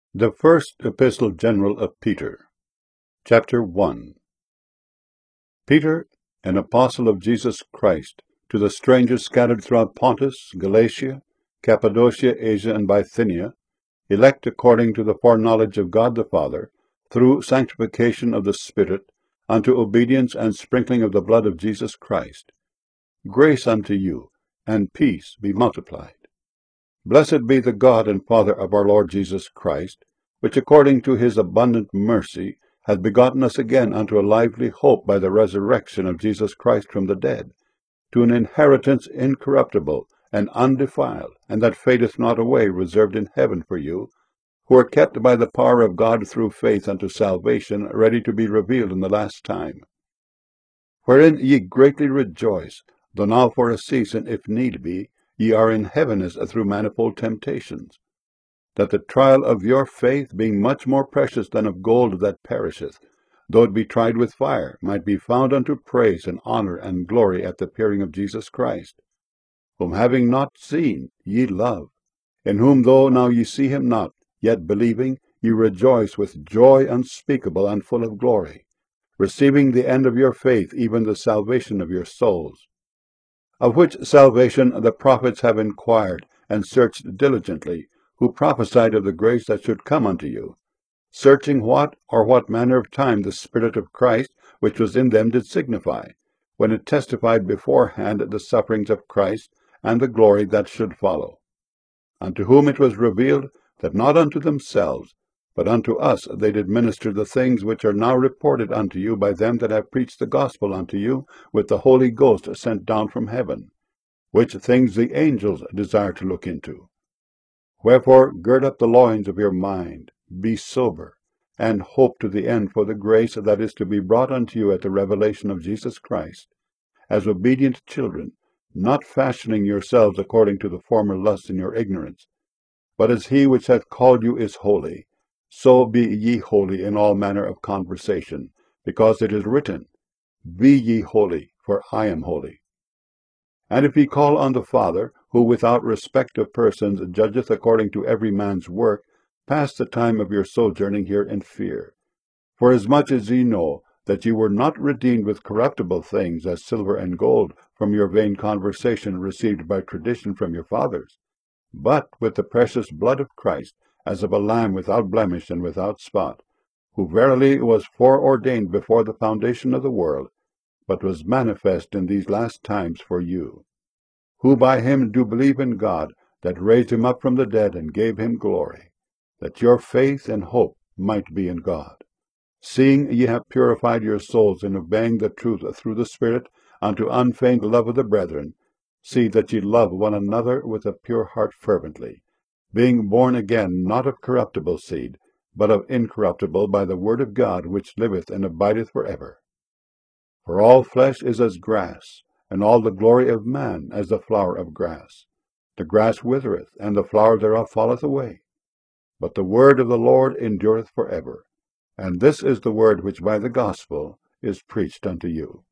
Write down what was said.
The First Epistle General of Peter, Chapter 1. Peter, an apostle of Jesus Christ, to the strangers scattered throughout Pontus, Galatia, Cappadocia, Asia, and Bithynia, elect according to the foreknowledge of God the Father, through sanctification of the Spirit, unto obedience and sprinkling of the blood of Jesus Christ. Grace unto you, and peace be multiplied. Blessed be the God and Father of our Lord Jesus Christ, which according to his abundant mercy hath begotten us again unto a lively hope by the resurrection of Jesus Christ from the dead, to an inheritance incorruptible and undefiled, and that fadeth not away, reserved in heaven for you, who are kept by the power of God through faith unto salvation, ready to be revealed in the last time. Wherein ye greatly rejoice, though now for a season, if need be, ye are in heaviness through manifold temptations, that the trial of your faith, being much more precious than of gold that perisheth, though it be tried with fire, might be found unto praise and honor and glory at the appearing of Jesus Christ, whom having not seen ye love, in whom though now ye see him not, yet believing, ye rejoice with joy unspeakable and full of glory, receiving the end of your faith, even the salvation of your souls. Of which salvation the prophets have inquired and searched diligently, who prophesied of the grace that should come unto you, searching what manner of time the Spirit of Christ which was in them did signify, when it testified beforehand the sufferings of Christ and the glory that should follow. Unto whom it was revealed that not unto themselves, but unto us they did minister the things which are now reported unto you by them that have preached the gospel unto you with the Holy Ghost sent down from heaven, which things the angels desire to look into. Wherefore gird up the loins of your mind, be sober, and hope to the end for the grace that is to be brought unto you at the revelation of Jesus Christ, as obedient children, not fashioning yourselves according to the former lusts in your ignorance, but as he which hath called you is holy, so be ye holy in all manner of conversation, because it is written, Be ye holy, for I am holy. And if ye call on the Father, who without respect of persons judgeth according to every man's work, pass the time of your sojourning here in fear. Forasmuch as ye know that ye were not redeemed with corruptible things, as silver and gold, from your vain conversation received by tradition from your fathers, but with the precious blood of Christ, as of a lamb without blemish and without spot, who verily was foreordained before the foundation of the world, but was manifest in these last times for you, who by him do believe in God, that raised him up from the dead and gave him glory, that your faith and hope might be in God. Seeing ye have purified your souls in obeying the truth through the Spirit unto unfeigned love of the brethren, see that ye love one another with a pure heart fervently, being born again not of corruptible seed, but of incorruptible, by the word of God, which liveth and abideth for ever. For all flesh is as grass, and all the glory of man as the flower of grass. The grass withereth, and the flower thereof falleth away. But the word of the Lord endureth for ever. And this is the word which by the gospel is preached unto you.